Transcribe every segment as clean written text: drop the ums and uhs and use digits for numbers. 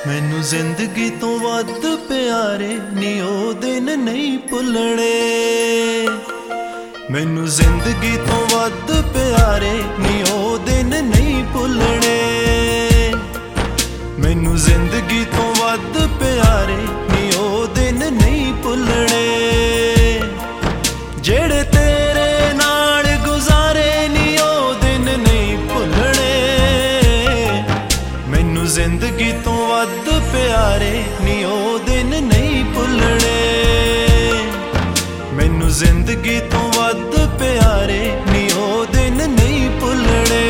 मैनू जिंदगी तो वध प्यारे नी ओ दिन नहीं भुलने। मैनू जिंदगी तो वध प्यारे नी ओ दिन नहीं भुलने। मैनू जिंदगी तो वध प्यारे नी ओ दिन नहीं भुलने। जेड़े तेरे नाल गुजारे नी ओ दिन नहीं भुलने। मैनू जिंदगी तो वध प्यारे नी ओ दिन नहीं भुलने। मैनू जिंदगी तो वध प्यारे नी ओ दिन नहीं भुलने।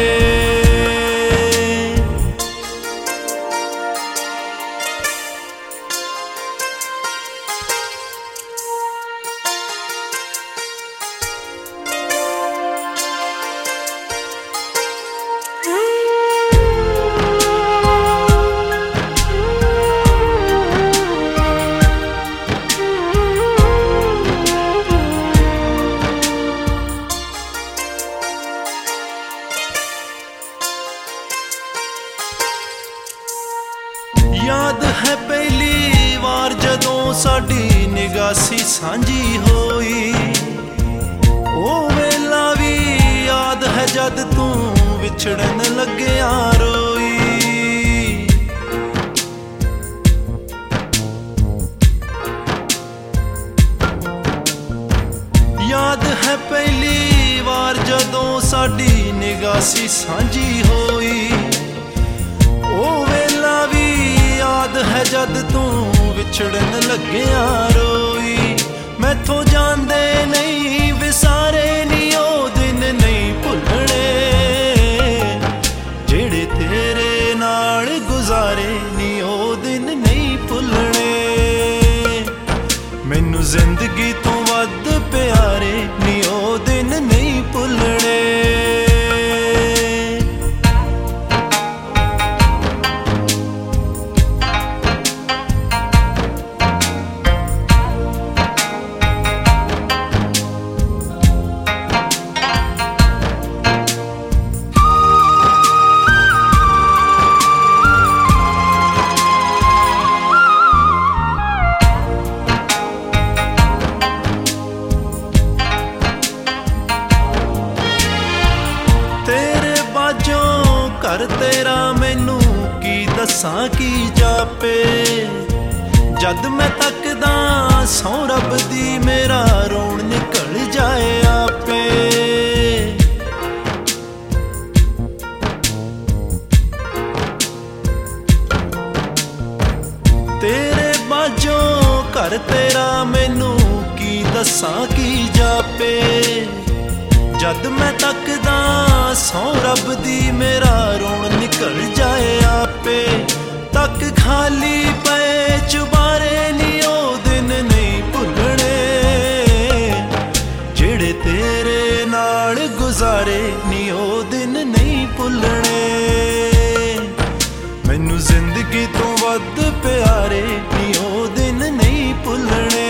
याद है पहली वार जदों साडी निगासी सांझी होई। ओ वेला भी याद है जद तू विछड़न लग्या रोई। याद है पहली वार जदों साडी निगासी सांझी होई। ओ वेला भी याद है जद तू विछड़न लग्या रोई। मैथों जांदे नहीं विसारे नी ओ दिन नहीं भुलने। जेड़े तेरे नाल गुजारे नी ओ दिन नहीं भुलने। मैनू जिंदगी तो वध प्यारे नी ओ दिन नहीं भुलने। कर तेरा मैनू की दसां की जापे। जद मैं तकदा सौ रब दी मेरा रोण निकल जाए आपे। तेरे बाजों कर तेरा मैनू की दसां की जापे। जद मैं तकदा सौ रब दी मेरा रोण निकल जाए आपे। तक खाली पे चुबारे नी ओ दिन नहीं भुलने। जेड़े तेरे नाल गुजारे नी ओ दिन नहीं भुलने। मैनू जिंदगी तो वध प्यारे नी ओ दिन नहीं भुलने।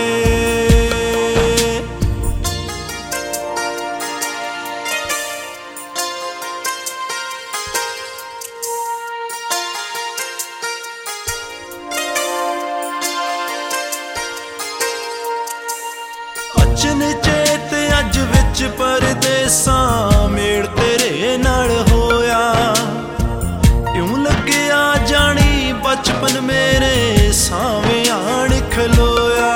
अचन चेत अज विच परदेसां मेड़ तेरे नाल होया। यूं लग्या जानी बचपन मेरे सावें आण खलोया।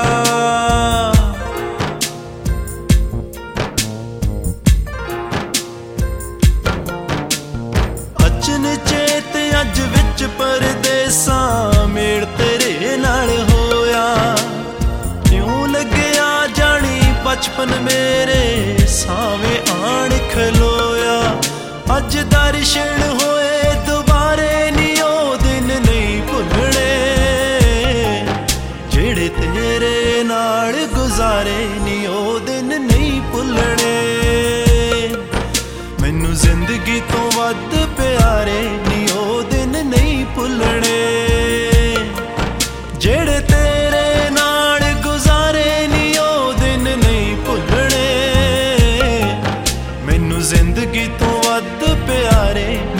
अचन चेत अज विच परदेसां मेड़ तेरे नाल होया। यूं लग्या जानी बचपन मेरे सावे आण खलोया। अज दर्शन होए दोबारे नी ओ दिन नहीं भुलने। जेड़े तेरे नाल गुजारे नी ओ दिन नहीं भुलने। मैनू जिंदगी तो वध प्यारे नी ओ दिन नहीं भुलने। जेड़े तेरे नाल गुजारे नी ओ दिन नहीं भुलने। मैनू जिंदगी तो वध प्यारे